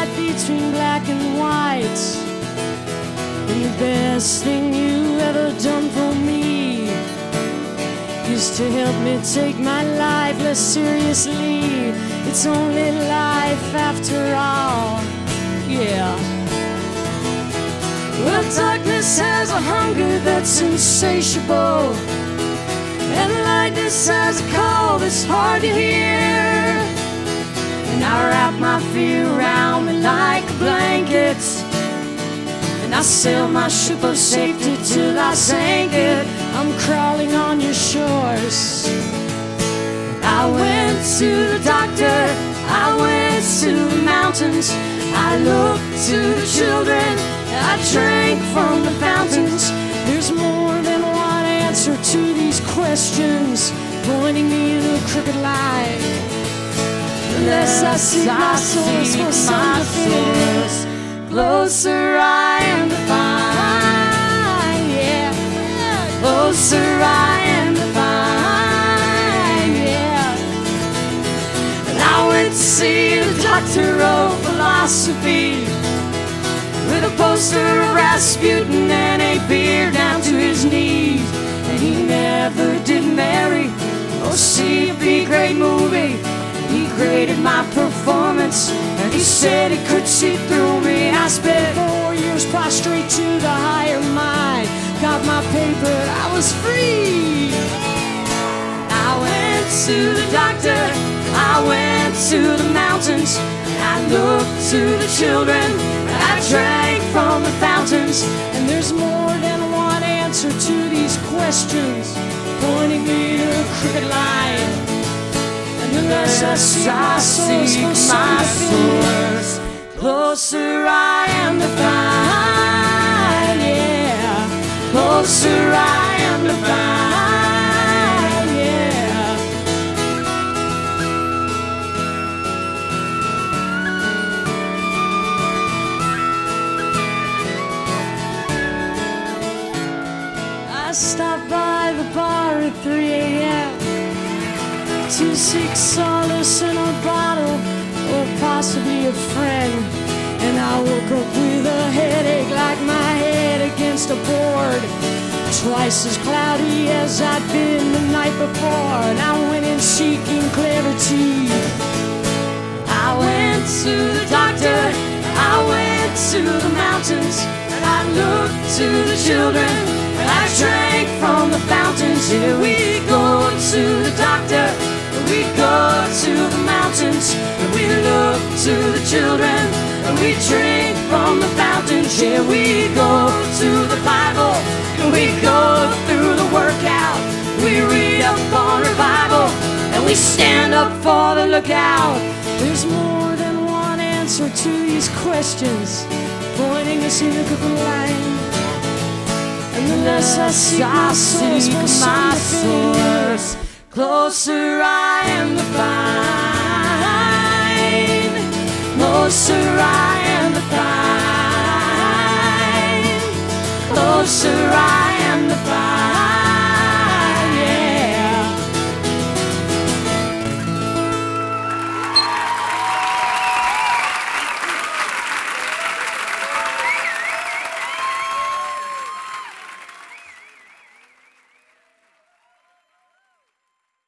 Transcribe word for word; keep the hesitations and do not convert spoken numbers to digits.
decide between black and white. And the best thing you ever done for me is to help me take my life less seriously. It's only life after all, yeah. Well, darkness has a hunger that's insatiable, and lightness has a call that's hard to hear. And I wrap my fear around me like a blanket, and I sail my ship of safety till I sink it. I'm crawling on your shores. I went to the doctor, I went to the mountains, I looked to the children, I drank from the fountains. There's more than one answer to these questions, pointing me in a crooked line. Unless I seek my source for some definitive, closer I am to find, yeah. Closer I am to find, yeah. And I went to see the doctor of philosophy, with a poster of Rasputin and a beard down to his knees. And he never did marry or see a B-grade movie. He graded my performance, and he said he could see through me. I spent four years prostrate to the higher mind, got my paper, I was free. I went to the doctor, I went to the mountains, I looked to the children, I drank from the fountains. And there's more than one answer to these questions, pointing me to a crooked line. And unless I seek my source for some source, closer I am to find, yeah. Closer I am to find, yeah. I stopped by the bar at three a.m. to seek solace in a bottle, or possibly a friend. And I woke up with a headache like my head against a board, twice as cloudy as I'd been the night before. And I went in seeking clarity. I went to the doctor, I went to the mountains, and I looked to the children, and I drank from the fountains. Here we go to the doctor, we go to the mountains, and we look to the children, and we drink from the fountains. Here we go to the Bible, and we go through the workout. We read up on revival, and we stand up for the lookout. There's more than one answer to these questions, pointing us in a crooked line. And unless I seek my source for some source, closer I am to find, closer I am to find, closer I